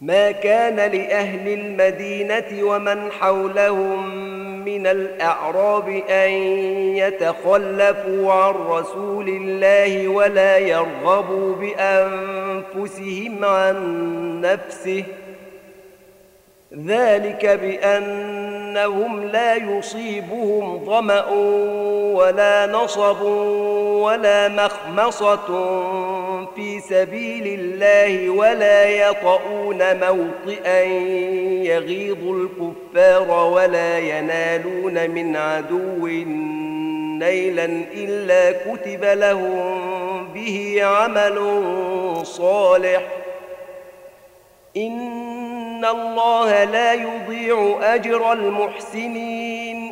ما كان لأهل المدينة ومن حولهم من الأعراب أن يتخلفوا عن رسول الله ولا يرغبوا بأنفسهم عن نفسه، ذلك بأنهم لا يصيبهم ظمأ ولا نصب ولا مخمصة في سبيل الله ولا يطؤون موطئا يغيظ الكفار ولا ينالون من عدو نيلا إلا كتب لهم به عمل صالح، إن الله لا يضيع أجر المحسنين.